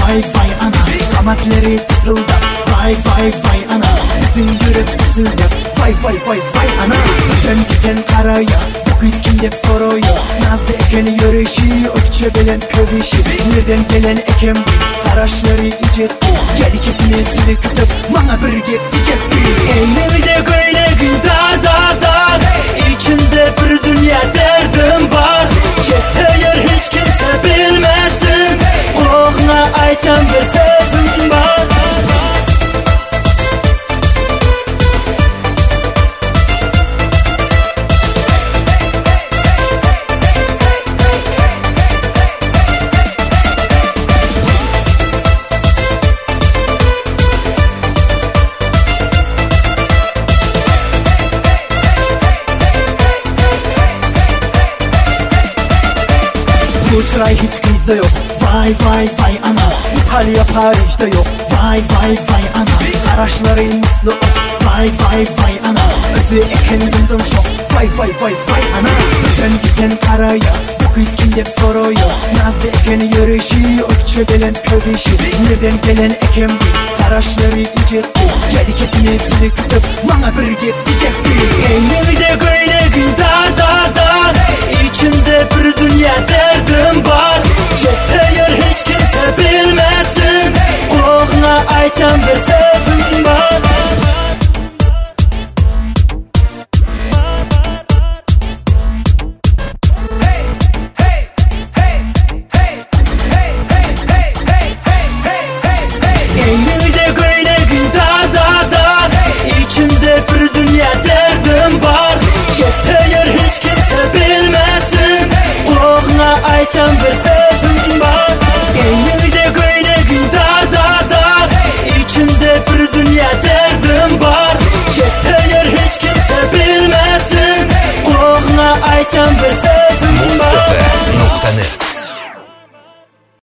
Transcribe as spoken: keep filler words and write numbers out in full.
Vay vay ana, kamatları tısılda. Vay vay vay ana, bizim yürek tısılda. Vay vay vay vay ana. Öten giden karaya, bu kız kim dep soruyor. Nazlı eken yürüyüşü, ökçe belen kövüşü. Nereden gelen eken bir karaşları icet. Gel ikisini seni kıtıp, bana bir gep diyecek bir. Eylemi böyle gün dar dar dar. İçinde bir dünya derdim var. Çekte yer hiç kimse bilmesin. Kulağına aytan bir sözüm var. Bu çıray hiç kıyıda yok. Vay vay vay ana, İtalya Paris'te yok. Vay vay vay ana, karaşları misli ok. Vay vay vay ana, özü eken gündüm şok. Vay vay vay vay ana. Öten giden karaya, bu kız kim dep soruyor. Nazlı eken yürüyüşü, ökçe belen kövüşü. Nereden gelen eken bir karaşları icet. Gel ikisini seni kıtıp, bana bir gep diyecek bir. Eylemi de böyle gün dar dar dar. İçinde bir dünya derdim var. Çekte yer hiç kimse bilmesin. Kulağına aytan bir sözüm var. Eylemi de böyle gün dar dar dar. İçinde bir dünya derdim var. Çekte yer hiç kimse bilmesin. Kulağına aytan bir sözüm var. Eylemi de böyle gün dar dar dar. İçinde bir dünya derdim var. Çekte